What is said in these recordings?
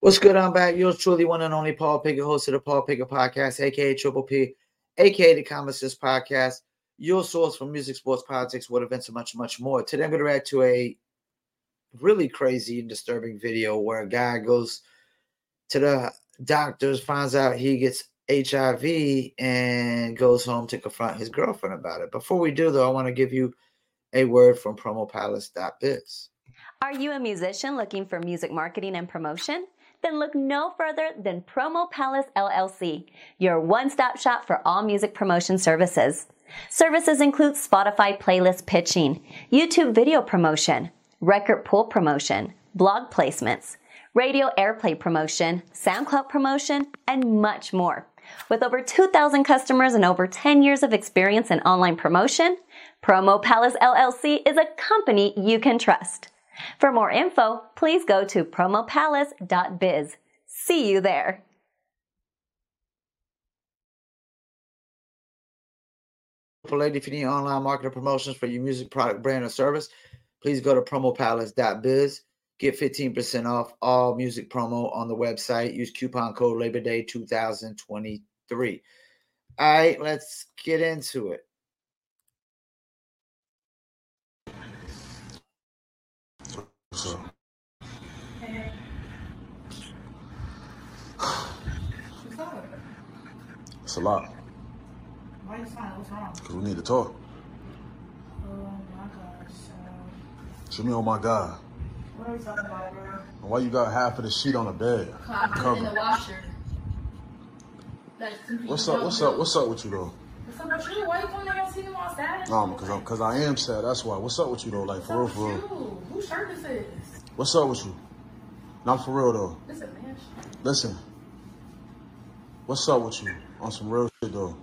What's good? I'm back. Yours truly, one and only Paul Pickett, host of the Paul Pickett Podcast, aka Triple P, aka the Common Sense Podcast, your source for music, sports, politics, world events, and much, much more. Today, I'm going to react to a really crazy and disturbing video where a guy goes to the doctors, finds out he gets HIV, and goes home to confront his girlfriend about it. Before we do, though, I want to give you a word from promopalace.biz. Are you a musician looking for music marketing and promotion? Then look no further than Promo Palace LLC, your one-stop shop for all music promotion services. Services include Spotify playlist pitching, YouTube video promotion, record pool promotion, blog placements, radio airplay promotion, SoundCloud promotion, and much more. With over 2,000 customers and over 10 years of experience in online promotion, Promo Palace LLC is a company you can trust. For more info, please go to promopalace.biz. See you there. Lady, if you need online marketing promotions for your music product, brand, or service, please go to promopalace.biz. Get 15% off all music promo on the website. Use coupon code Labor Day 2023. All right, let's get into it. So, it's a lot. Why you fine? What's wrong? Because we need to talk. Oh my gosh. Show me, oh my God. What are we talking about, bro? And why you got half of the sheet on the bed? I put it in the washer. What's up with you though? What's up with you? Why you coming out seeing all sad? Because I am sad, that's why. What's up with you though? Like, for real, for real. Whose shirt this is? What's up with you? Not for real though. Listen, man. Listen. What's up with you? On some real shit though.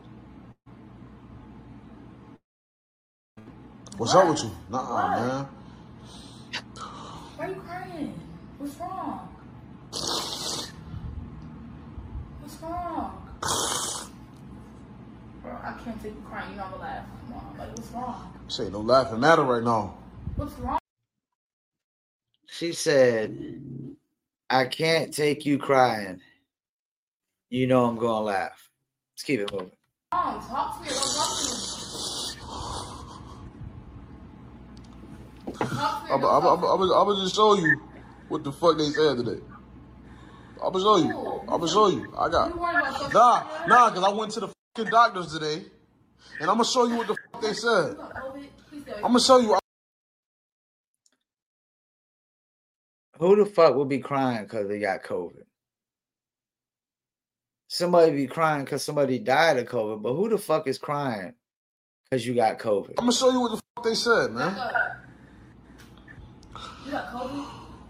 What's up with you? Nah, man. Why are you crying? What's wrong? What's wrong? Bro, I can't take you crying. You know I'm gonna laugh. Come on, like, what's wrong? Say, don't laugh. It matter right now. What's wrong? She said, I can't take you crying. You know I'm going to laugh. Let's keep it moving. Talk to me. Don't talk to me. I'm gonna just show you what the fuck they said today. I'm gonna show you. I'm gonna show you. I got because I went to the fucking doctors today, and I'm gonna show you what the fuck they said. I'm gonna show you. Who the fuck would be crying because they got COVID? Somebody be crying because somebody died of COVID, but who the fuck is crying because you got COVID? I'm gonna show you what the fuck they said, man. You got COVID?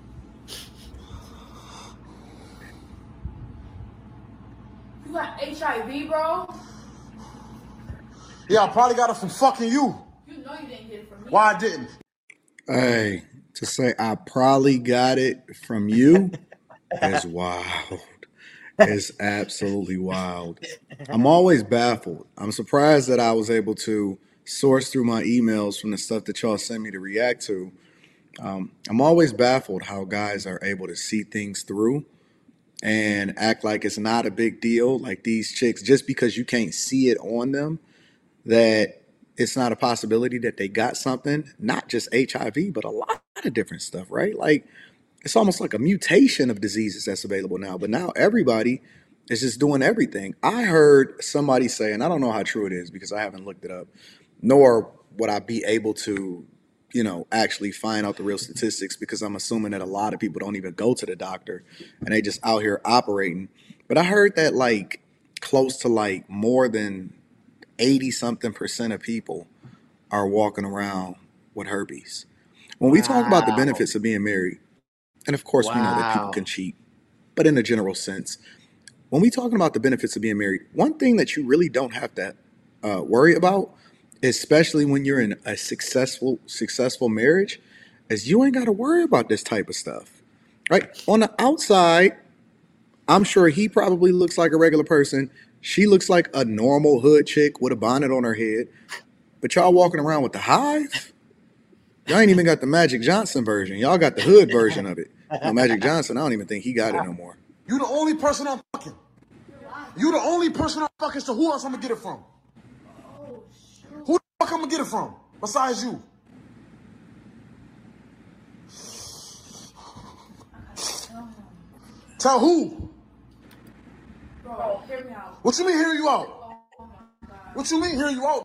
You got HIV, bro? Yeah, I probably got it from fucking you. You know you didn't get it from me. Why I didn't? Hey, to say I probably got it from you is wild. It's absolutely wild. I'm always baffled. I'm surprised that I was able to source through my emails from the stuff that y'all send me to react to. I'm always baffled how guys are able to see things through and act like it's not a big deal. Like these chicks, just because you can't see it on them, that it's not a possibility that they got something, not just HIV, but a lot of different stuff, right? Like it's almost like a mutation of diseases that's available now. But now everybody is just doing everything. I heard somebody say, and I don't know how true it is because I haven't looked it up, nor would I be able to, actually find out the real statistics because I'm assuming that a lot of people don't even go to the doctor and they just out here operating. But I heard that like close to like more than 80-something% of people are walking around with herpes. When we talk about the benefits of being married, and of course we know that people can cheat, but in a general sense, when we talking about the benefits of being married, one thing that you really don't have to worry about, especially when you're in a successful marriage, is you ain't got to worry about this type of stuff, right? On the outside, I'm sure he probably looks like a regular person. She looks like a normal hood chick with a bonnet on her head. But y'all walking around with the hive? Y'all ain't even got the Magic Johnson version. Y'all got the hood version of it. No, Magic Johnson, I don't even think he got it no more. You the only person I'm fucking. You the only person I'm fucking, so who else I'm gonna get it from? Who the fuck I'm gonna get it from besides you? Tell who? Bro, hear me out. What you mean hear you out? What you mean hear you out?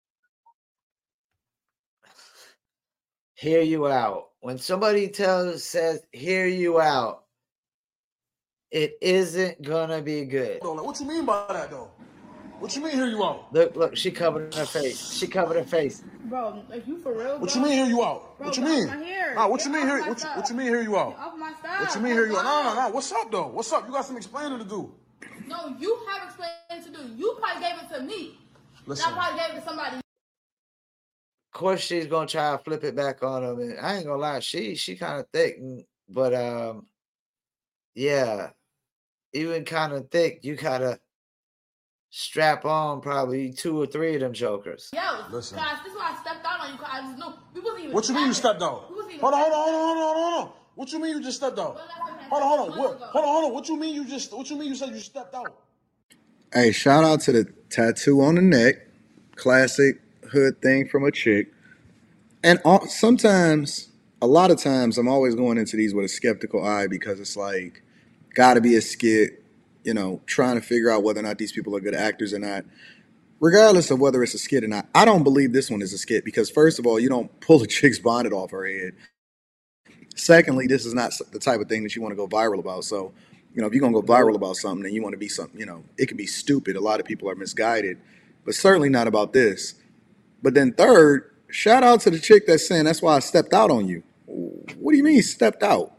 Hear you out. When somebody says hear you out, it isn't gonna be good. Like, what you mean by that though? What you mean hear you out? Look, she covered her face. She covered her face. Bro, like you for real, What bro? you mean hear you out? Bro, What you get off mean? my hair. Nah, what Get you mean off hear my what stuff. you mean hear you out? Get off my style. What you mean hear you out? No. What's up though? What's up? You got some explaining to do. No, you have explained to do. You probably gave it to me. Listen. I probably gave it to somebody. Of course, she's gonna try to flip it back on him, and I ain't gonna lie, she kind of thick, but yeah, even kind of thick, you gotta strap on probably 2 or 3 of them jokers. Yo, Listen. guys, this is why I stepped out on you. Cause I just knew we wasn't even. What you mean you stepped out? We wasn't even. Hold on. What you mean you just stepped out? Hold on. Hold on. What you mean you said you stepped out? Hey, shout out to the tattoo on the neck, classic hood thing from a chick. And sometimes, a lot of times, I'm always going into these with a skeptical eye because it's like, gotta be a skit, you know, trying to figure out whether or not these people are good actors or not. Regardless of whether it's a skit or not, I don't believe this one is a skit because, first of all, you don't pull a chick's bonnet off her head. Secondly, this is not the type of thing that you want to go viral about. So, you know, if you're going to go viral about something and you want to be something, you know, it can be stupid. A lot of people are misguided, but certainly not about this. But then third, shout out to the chick that's saying, that's why I stepped out on you. What do you mean stepped out?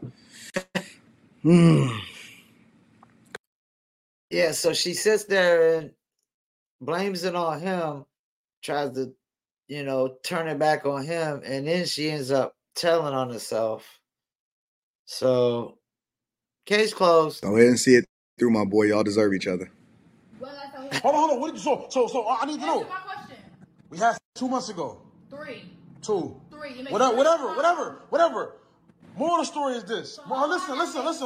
Yeah, so she sits there and blames it on him, tries to, you know, turn it back on him, and then she ends up telling on herself. So, case closed. Go ahead and see it through, my boy. Y'all deserve each other. Hold on. What did you so I need to know. Answer my question. We had 2 months ago. 3. 2. 3. You make Whatever. More of the story is this. Listen.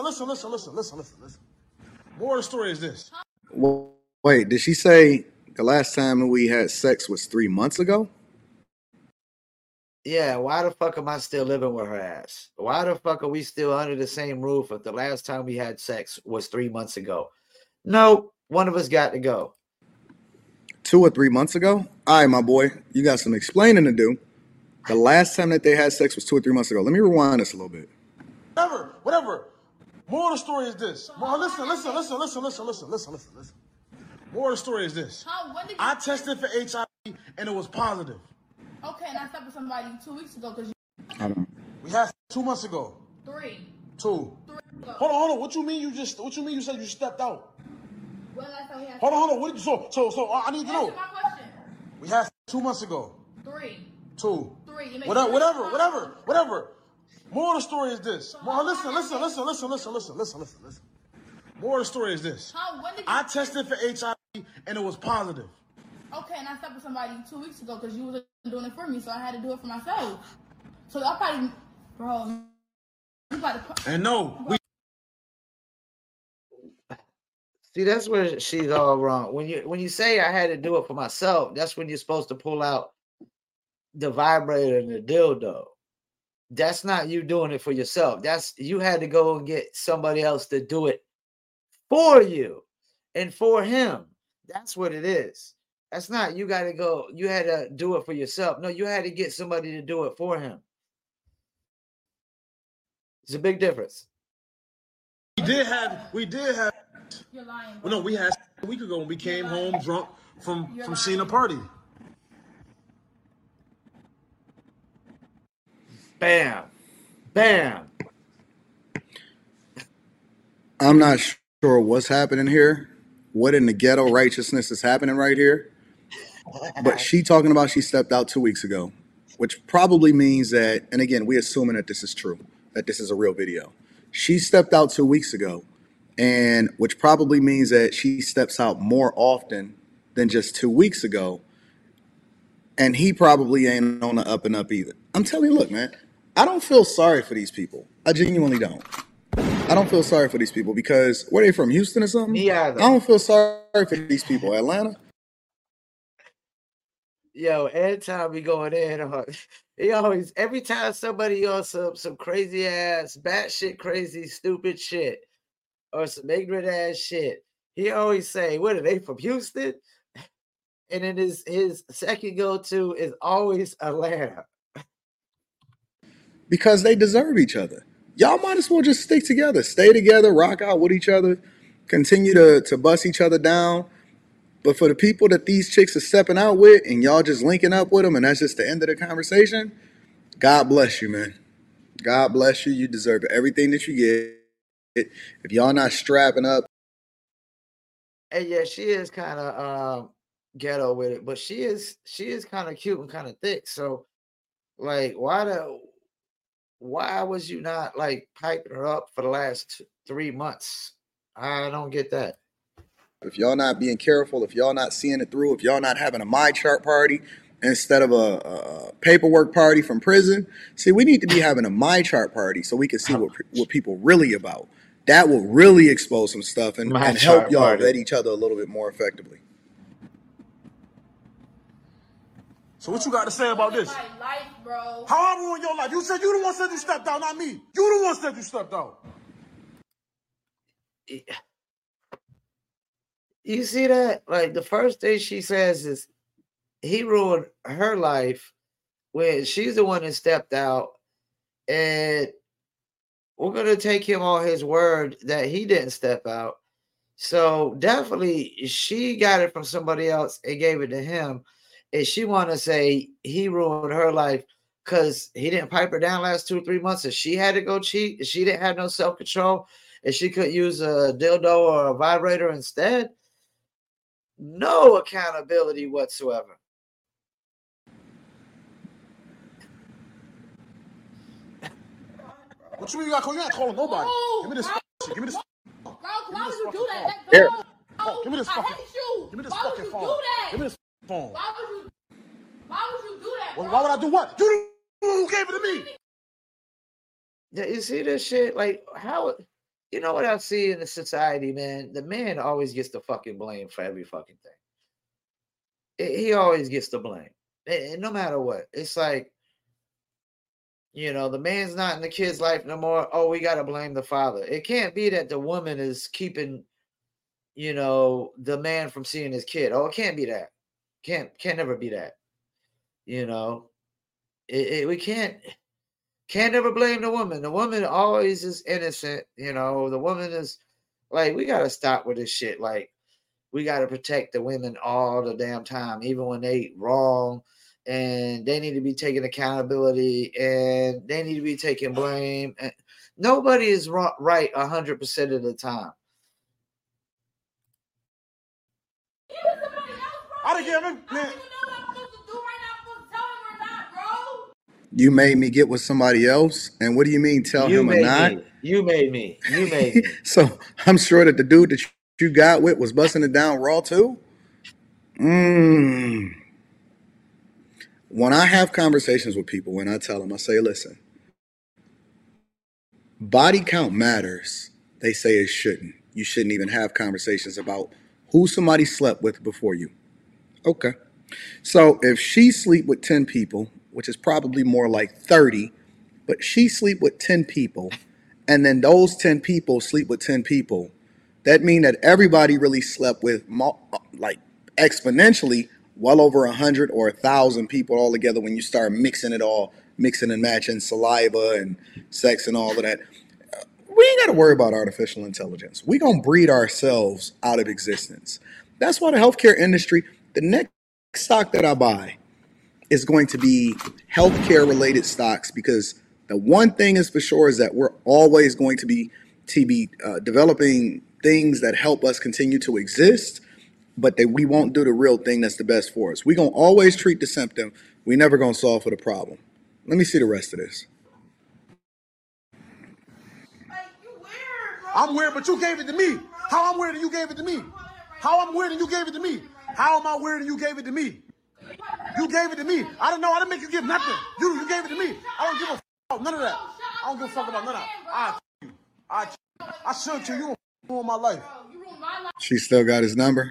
More of the story is this. Well, wait, did she say the last time we had sex was 3 months ago? Yeah, why the fuck am I still living with her ass? Why the fuck are we still under the same roof if the last time we had sex was 3 months ago? No, one of us got to go. 2 or 3 months ago? All right, my boy, you got some explaining to do. The last time that they had sex was 2 or 3 months ago. Let me rewind this a little bit. Whatever. More of the story is this. Listen. More of the story is this. I tested for HIV and it was positive. Okay, and I slept with somebody 2 weeks ago because I don't know. We had 2 months ago. 3. 2. 3 ago. Hold on. What you mean you said you stepped out? When last time we had Hold on. What did you so I need to know. Answer my question. We had 2 months ago. 3. 2. 3. You make Whatever. More of the story is this. Listen. More of the story is this. I tested for HIV and it was positive. Okay, and I slept with somebody 2 weeks ago because you wasn't doing it for me, so I had to do it for myself. So I probably, bro, you about to. And no, we. See, that's where she's all wrong. When you say I had to do it for myself, that's when you're supposed to pull out the vibrator and the dildo. That's not you doing it for yourself. That's you had to go and get somebody else to do it for you and for him. That's what it is. That's not you got to go. You had to do it for yourself. No, you had to get somebody to do it for him. It's a big difference. We did have. You're lying. Well, no, we had a week ago when we came home drunk from seeing a party. Bam. I'm not sure what's happening here. What in the ghetto righteousness is happening right here? But she talking about she stepped out 2 weeks ago, which probably means that, and again, we assuming that this is true, that this is a real video. She stepped out 2 weeks ago, and which probably means that she steps out more often than just 2 weeks ago. And he probably ain't on the up and up either. I'm telling you, look, man, I don't feel sorry for these people. I genuinely don't. I don't feel sorry for these people because where they from, Houston or something? Me either. I don't feel sorry for these people. Atlanta? Yo, every time we going in, he always, every time somebody on some crazy ass, batshit crazy, stupid shit, or some ignorant ass shit, he always say, "What are they from, Houston?" And then his second go-to is always Atlanta. Because they deserve each other. Y'all might as well just stick together, stay together, rock out with each other, continue to bust each other down. But for the people that these chicks are stepping out with and y'all just linking up with them and that's just the end of the conversation, God bless you, man. God bless you. You deserve everything that you get. If y'all not strapping up. And yeah, she is kind of ghetto with it, but she is kind of cute and kind of thick. So like, why was you not like piping her up for the last 3 months? I don't get that. If y'all not being careful, if y'all not seeing it through, if y'all not having a My Chart party instead of a paperwork party from prison, see, we need to be having a My Chart party so we can see what people really about. That will really expose some stuff and help y'all vet each other a little bit more effectively. So what you got to say about this? My life, bro. How I ruined your life? You said you the one said you stepped out, not me. You the one said you stepped out. You see that? Like the first thing she says is he ruined her life when she's the one that stepped out, and we're gonna take him on his word that he didn't step out. So definitely she got it from somebody else and gave it to him. And she want to say he ruined her life because he didn't pipe her down last 2 or 3 months and she had to go cheat and she didn't have no self-control and she could use a dildo or a vibrator instead. No accountability whatsoever. What you mean you ain't calling nobody? Oh, give me this shit. Give me this. Bro, why would you do that? Eric. Give me this fucking. I hate you. Give me this Why fucking would you phone. do that? Give me this phone. Why would you do that? Well, why would I do what? You who gave it to me? Yeah, you see this shit? Like, how, you know what I see in the society, man? The man always gets the fucking blame for every fucking thing. He always gets the blame. And no matter what. It's like, you know, the man's not in the kid's life no more. Oh, we got to blame the father. It can't be that the woman is keeping, you know, the man from seeing his kid. Oh, it can't be that. Can't never be that. You know, we can't never blame the woman. The woman always is innocent. You know, the woman is like, we got to stop with this shit. Like, we got to protect the women all the damn time, even when they wrong. And they need to be taking accountability and they need to be taking blame. And nobody is right 100% of the time. I didn't give him. Man. You made me get with somebody else, and what do you mean tell him or not? You made me. So I'm sure that the dude that you got with was busting it down raw too. When I have conversations with people, when I tell them, I say, listen, body count matters. They say it shouldn't. You shouldn't even have conversations about who somebody slept with before you. Okay. So if she sleep with 10 people, which is probably more like 30, but she sleep with 10 people, and then those 10 people sleep with 10 people, that means that everybody really slept with like exponentially well over 100 or 1,000 people all together when you start mixing and matching saliva and sex and all of that. We ain't got to worry about artificial intelligence. We're going to breed ourselves out of existence. That's why the healthcare industry, the next stock that I buy is going to be healthcare related stocks, because the one thing is for sure is that we're always going to be developing things that help us continue to exist, but that we won't do the real thing that's the best for us. We're going to always treat the symptom. We never going to solve for the problem. Let me see the rest of this. I'm weird, but you gave it to me. How I'm weird and you gave it to me? How I'm weird and you gave it to me? How am I weird and you gave it to me? You gave it to me. I don't know. I didn't make you give nothing. You gave it to me. I don't give a fuck about none of that. I don't give a fuck about none of that. I should too. You ruin my life. Bro, you ruined my life. She still got his number.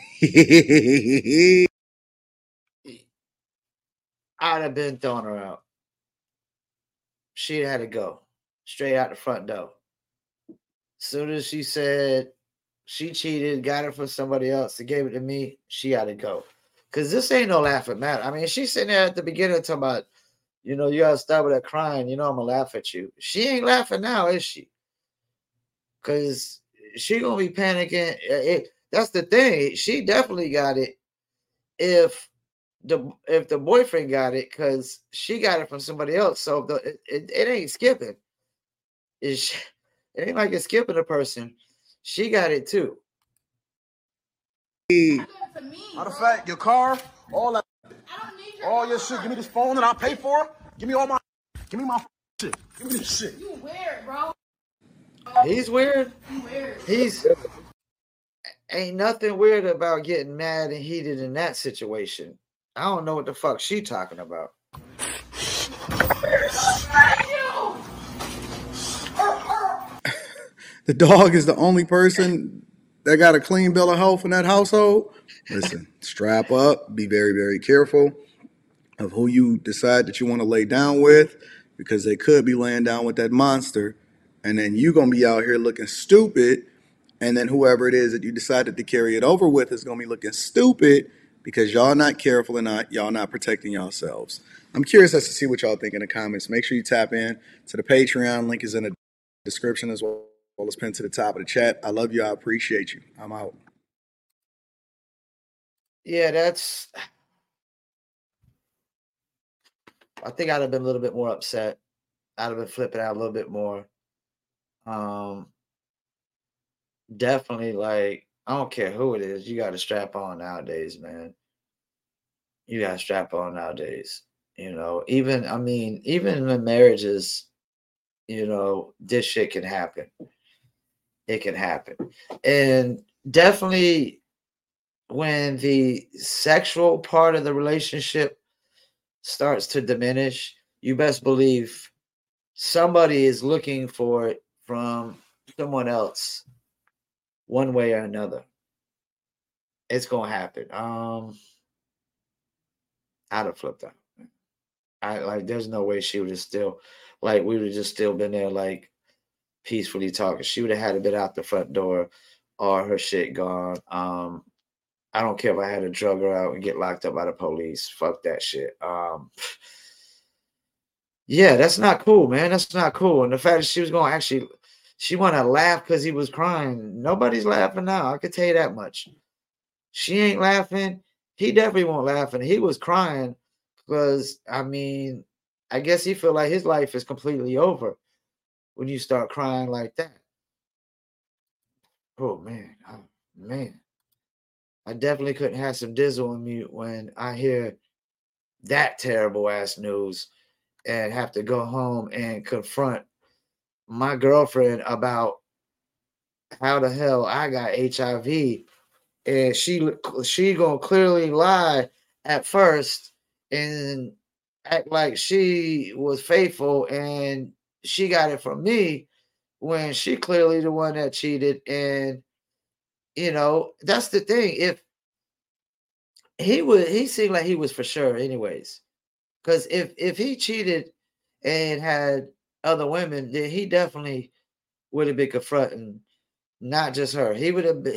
I'd have been throwing her out. She had to go straight out the front door. Soon as she said she cheated, got it from somebody else, and gave it to me, she had to go. Because this ain't no laughing matter. I mean, she's sitting there at the beginning talking about, you know, you got to stop with that crying. You know, I'm going to laugh at you. She ain't laughing now, is she? Because she going to be panicking. That's the thing. She definitely got it if the boyfriend got it, because she got it from somebody else. So it ain't skipping. It ain't like it's skipping a person. She got it too. Matter of fact, your car, all that, all your shit. Give me this phone and I'll pay for it. Give me my shit. Give me this shit. You weird, bro. He's weird. You weird. Ain't nothing weird about getting mad and heated in that situation. I don't know what the fuck she talking about. The dog is the only person that got a clean bill of health in that household. Listen, strap up. Be very, very careful of who you decide that you want to lay down with, because they could be laying down with that monster, and then you going to be out here looking stupid, and then whoever it is that you decided to carry it over with is going to be looking stupid because y'all not careful and y'all not protecting yourselves. I'm curious as to see what y'all think in the comments. Make sure you tap in to the Patreon. Link is in the description as well as pinned to the top of the chat. I love you. I appreciate you. I'm out. Yeah, I think I'd have been a little bit more upset. I'd have been flipping out a little bit more. Definitely, like, I don't care who it is. You got to strap on nowadays, man. You got to strap on nowadays. You know, even in marriages, you know, this shit can happen. It can happen. And definitely when the sexual part of the relationship starts to diminish, you best believe somebody is looking for it from someone else, one way or another. It's gonna happen. I'd have flipped out. There's no way she would have still, like, we would have just still been there, like, peacefully talking. She would have had to been out the front door, or her shit gone. I don't care if I had to drug her out and get locked up by the police. Fuck that shit. Yeah, that's not cool, man. That's not cool. And the fact that she was going to she want to laugh because he was crying. Nobody's laughing now. I can tell you that much. She ain't laughing. He definitely won't laugh. And he was crying because, I mean, I guess he feel like his life is completely over when you start crying like that. Oh, man. I definitely couldn't have some Dizzle on mute when I hear that terrible ass news and have to go home and confront my girlfriend about how the hell I got HIV. And she gonna clearly lie at first and act like she was faithful and she got it from me when she clearly the one that cheated. And you know, that's the thing. If he seemed like he was for sure anyways. Because if he cheated and had other women, then he definitely would have been confronting not just her. He would have been,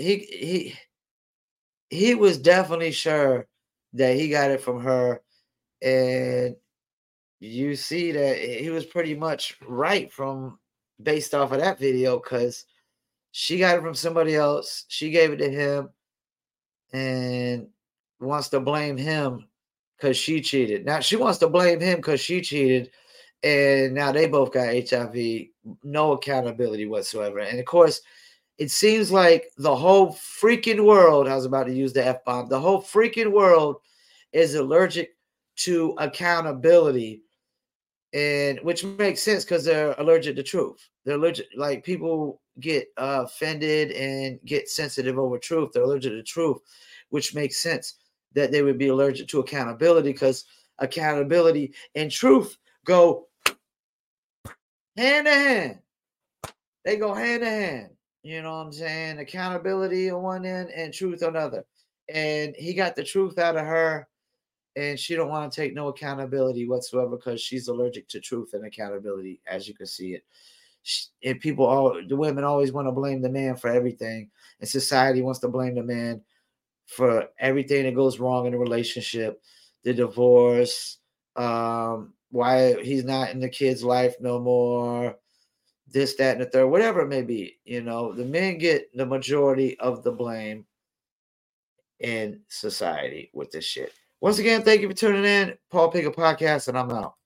he was definitely sure that he got it from her. And you see that he was pretty much right based off of that video, because she got it from somebody else. She gave it to him and wants to blame him because she cheated. Now she wants to blame him because she cheated, and now they both got HIV. No accountability whatsoever. And of course, it seems like the whole freaking world, I was about to use the F-bomb, the whole freaking world is allergic to accountability, and which makes sense because they're allergic to truth. They're allergic, like people get offended and get sensitive over truth. They're allergic to truth, which makes sense that they would be allergic to accountability, because accountability and truth go hand in hand. They go hand in hand. You know what I'm saying? Accountability on one end and truth on the other. And he got the truth out of her, and she don't want to take no accountability whatsoever because she's allergic to truth and accountability, as you can see it. And the women always want to blame the man for everything, and society wants to blame the man for everything that goes wrong in a relationship, the divorce, why he's not in the kid's life no more, this, that, and the third, whatever it may be. You know, the men get the majority of the blame in society with this shit. Once again, thank you for tuning in. Paul Pickett Podcast, and I'm out.